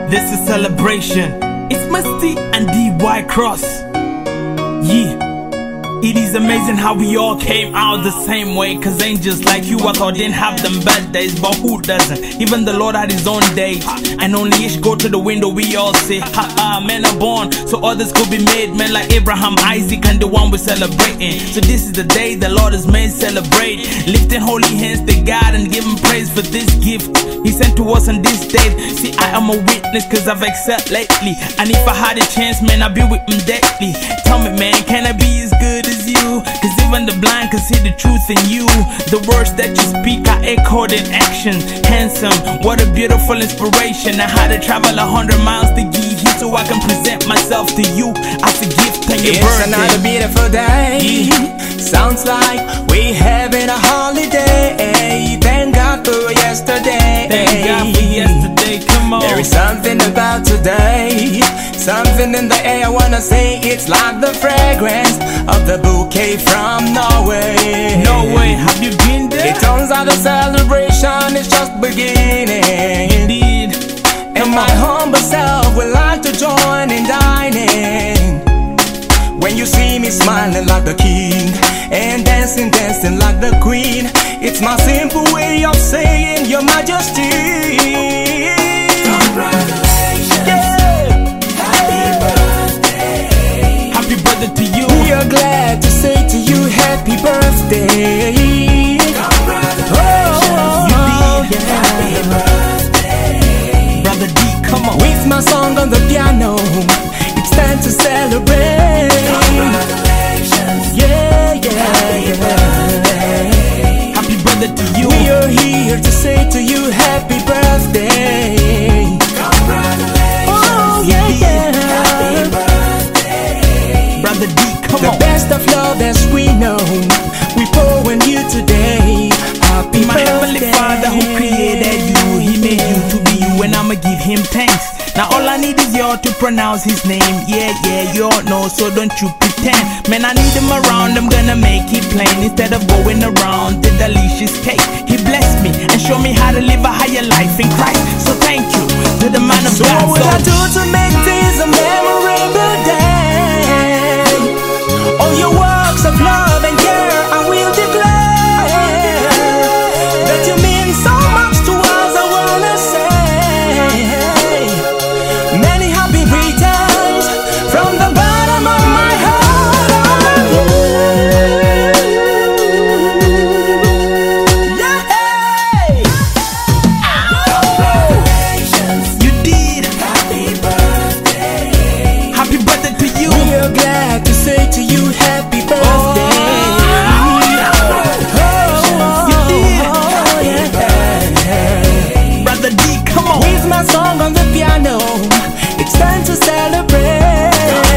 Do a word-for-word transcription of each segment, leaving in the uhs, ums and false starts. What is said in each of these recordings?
This is celebration. It's Musty and D Y Cross. Yeah. It is amazing how we all came out the same way. Cause angels like you I thought didn't have them bad days, but who doesn't? Even the Lord had his own days. And only ish go to the window, we all say ha ha, men are born so others could be made. Men like Abraham, Isaac and the one we're celebrating. So this is the day the Lord has made, celebrate. Lifting holy hands to God and giving praise for this gift He sent to us on this day. See, I am a witness cause I've excelled lately. And if I had a chance, man, I'd be with him deadly. Tell me, man, can I be as good as you? Cause even the blind can see the truth in you. The words that you speak are echoed in action. Handsome, what a beautiful inspiration. I had to travel a hundred miles to get here so I can present myself to you as a gift on your it's birthday. It's another beautiful day. Yeah. Sounds like we having a holiday. Thank God for yesterday. Thank God for yesterday, come on. There is something about today, something in the air, I wanna say it's like the fragrance of the bouquet from Norway. Norway, have you been there? It turns out the celebration is just beginning. Indeed. And my humble self would like to join in dining. When you see me smiling like the king and dancing, dancing like the queen, it's my simple way of saying Your Majesty. Congratulations, yeah. Happy birthday. Happy birthday to you. We are glad to say to you happy birthday. Congratulations, oh, you did. Yeah. Happy birthday, Brother D, come on. With my song on the piano, it's time to celebrate. Congratulations, yeah, yeah, happy yeah. birthday. Happy birthday to you. We are here to say to you happy birthday. Congratulations, oh, yeah, yeah. Happy birthday, Brother D, come the on. The best of love as we know, we pour on you today. Happy My birthday. Heavenly Father who created you, He made you to be you, and I'ma give Him thanks. Now all I need is you to pronounce His name. Yeah, yeah, you all know, so don't you pretend. Man, I need Him around, I'm gonna make it plain. Instead of going around the delicious cake, He blessed me and showed me how to live a higher life in Christ. So thank you to the man of so God. So what will I do to make this a memorable day? All your works of love and care I will declare that you mean so much to us, I wanna say many happy returns from the bottom of my heart. Yeah. Congratulations, you did. Happy birthday. Happy birthday to you. We are glad to say to you happy birthday. Song on the piano, it's time to celebrate.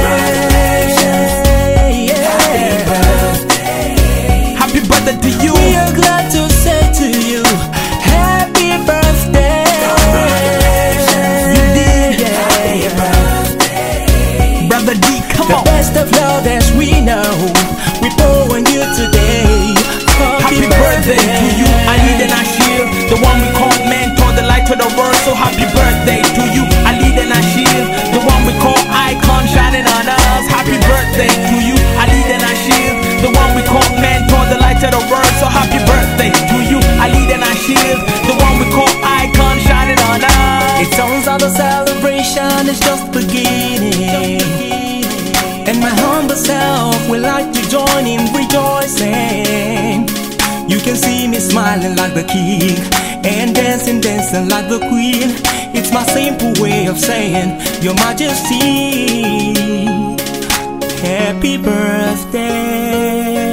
Yeah. Happy birthday. Happy birthday to you. We are glad to say to you happy birthday. You did. Yeah. Happy birthday. Brother D, come the on. The best of love as we know, we pour on you today. Happy, happy birthday. birthday to you. I need an Ashir, the one we call mentor, the light to the world. So happy birthday to you. Ali and Ashir, the one we call icon, shining on us. Happy birthday to you. Ali and Ashir, the one we call mentor, the light to the world. So happy birthday to you. Ali and Ashir, the one we call icon, shining on us. It sounds like the celebration is just beginning, and my humble self will like to join in rejoicing. You can see me smiling like the king and dancing, dancing like the queen. It's my simple way of saying Your Majesty, happy birthday.